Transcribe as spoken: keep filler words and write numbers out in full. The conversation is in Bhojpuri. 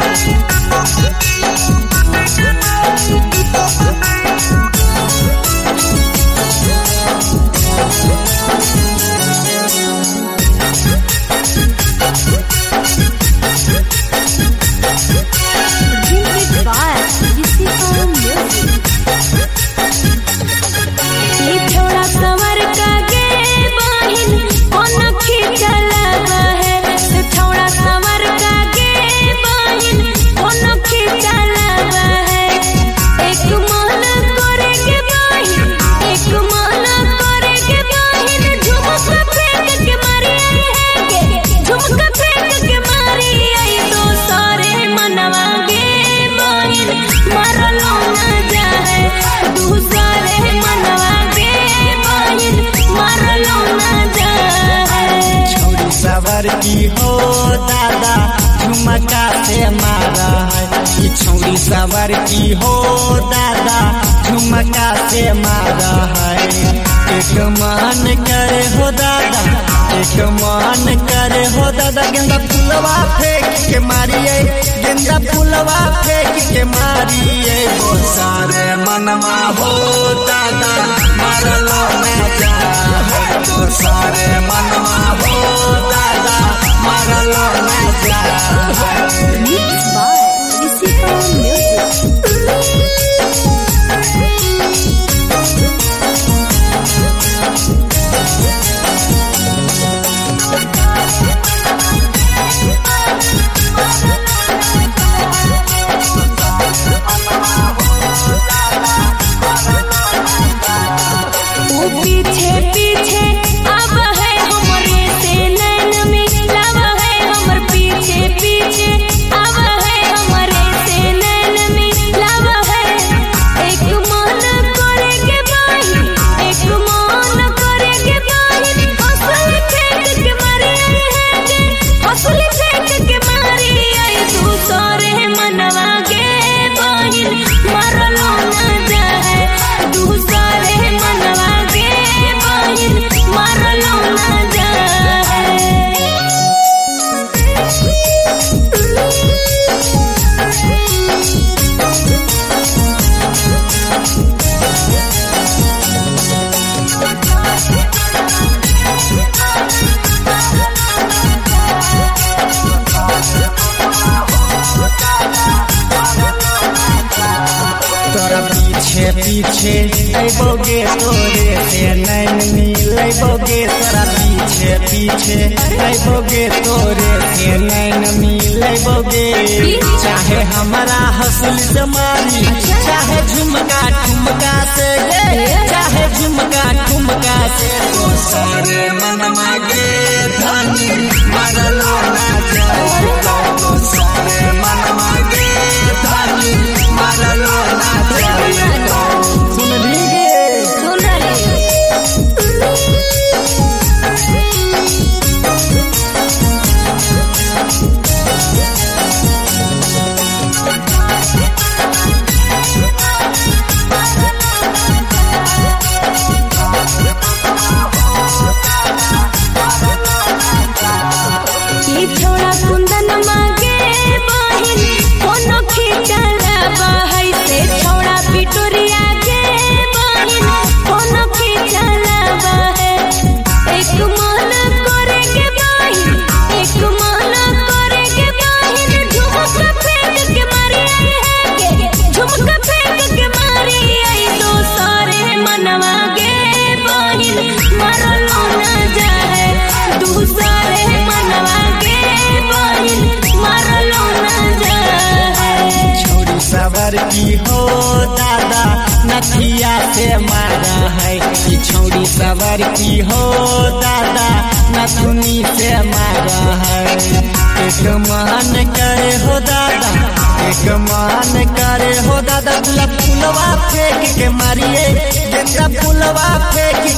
की हो दादा झुमका से मारा है, छौड़ी सवर की हो दादा झुमका से मारा है। एक मान करे हो दादा, एक मान करे हो दादा, गेंदा फुलवा फेंक के मारिए, गेंदा फुलवा फेंक के मारिए। वो सारे मनमा हो दादा मारलो में जा है, तो सारे मनमा हो दादा मारलो में जा है। Mixed by Visita Music. पीछे पीछे अब है हमरे से नैन मिलाव है, हमर पीछे पीछे अब है हमरे से नैन मिलाव है। एक मन करे के बाही, एक मन करे के बाही, हौसले फेंक के मारी है के, हौसले फेंक के मारी आई तू सोरे मनवा के बाही मारलो न जाए, तू सोरे मनवा मारलो न जाए। तोरा पीछे पीछे अबोगे तोरे से नैन मिलबोगे, तोरा पीछे पीछे अबोगे तोरे से नैन मिलबोगे। चाहे हमारा हंसल जमानी, चाहे झुमका ठुमका से, चाहे झुमका ठुमका से, तो सारे मनमा गे धनी मारलो ना जाए, तो सारे मनमा गे धनी मारलो ना जाए। सुन लीजिए सुन रही छोड़ा कुंदन मांगे बहिन, कोनो खिचला बहै से छोड़ा पिटोरिया के बहिन, कोनो खिचला बहै। एक मन करे के बहिन, एक मन करे के बहिन, झुमका फेंक के मारी है के, झुमका फेंक के मारी आई तो सारे मनवा के बहिन मारलो न जाए, दूसरे मनवा मारलो न जाए। छौड़ी सवर की हो दादा नथिया से मारा है, छौड़ी सवर की हो दादा नथुनी से मारा है। एक मान करे हो दादा, एक मान करे हो दादा, गुलाब फुलवा फेंक के मारिए, गेंदा फुलवा फेंक